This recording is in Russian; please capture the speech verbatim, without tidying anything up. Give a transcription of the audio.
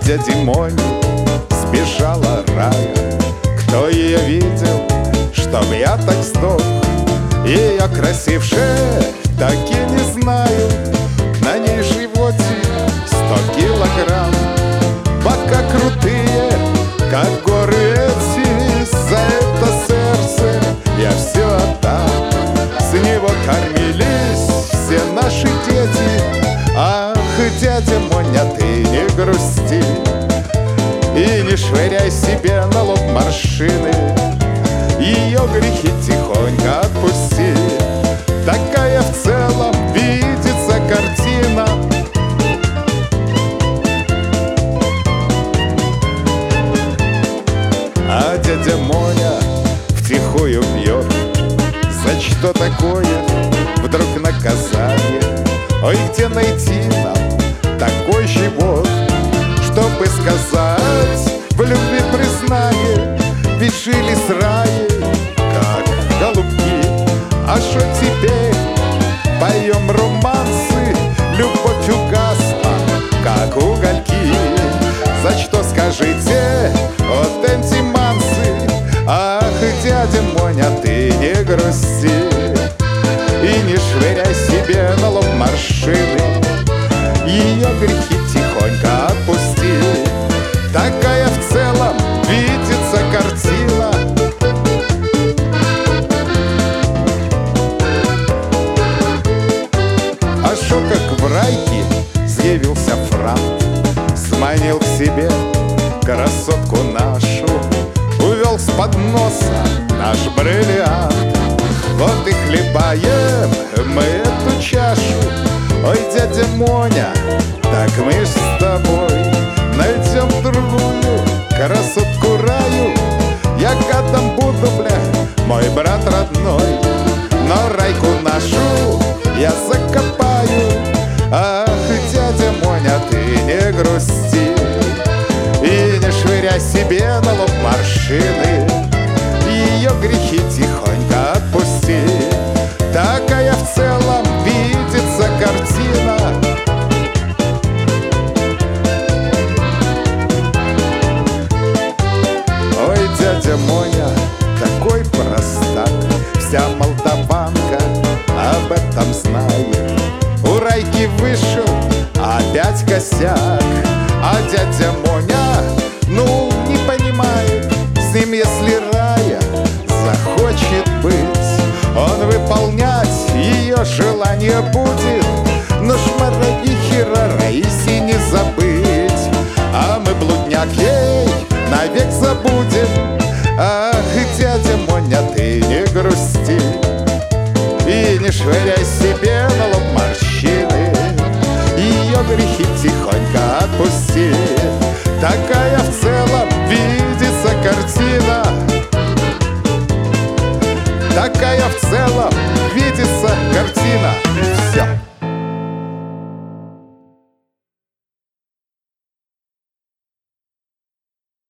дяди Мони сбежала рая. Кто ее видел, чтоб я так сдох? Ее красивше так и не знаю. На ней животе сто килограмм. Бока крутые, как горы эти. За это сердце я все отдам. С него кормились все наши дети. Ах, дядя Моня, ты не грусти и не швыряй себе на лоб морщины. Ее грехи тихонько отпусти. Такая в целом видится картина. А дядя Моня втихую пьет. За что такое вдруг наказание? Ой, где найти нам такой живот, чтобы сказать в любви признание? Ведь жили с раей, как голубки. А шо теперь поем романсы? Любовь угасла, как угольки. За что, скажите, вот эти мансы? Ах, дядя Моня, ты не грусти и не швыряй себе на лоб морщины. Ее грехи тихонько отпусти. Такая в целом видится картина. А шо как в райке заявился Франт, сманил к себе красотку нашу, увел с подноса наш бриллиант. Вот и хлебаем мы эту чашу. Ой, дядя Моня, так мы ж с тобой найдем другую красотку раю. Я гадом буду, бля, мой брат родной, но райку нашу я закопаю. Ах, дядя Моня, ты не грусти и не швыряй себе на лоб морщины. Ее грехи тихонько отпусти. Такая в целом видится картина. Ой, дядя Моня, такой простак. Вся молдаванка об этом знает. У райки вышел опять косяк. А дядя Моня, ну, не понимает. С ним, если рая захочет быть, он выполнять ее желание будет. Но шмараги хера Раисе не забыть, а мы блудняк ей навек забудем. Ах, дядя Моня, ты не грусти и не швыряй себе на лоб морщины. Ее грехи тихонько отпусти. Такая в целом видится картина. Такая в целом видится картина.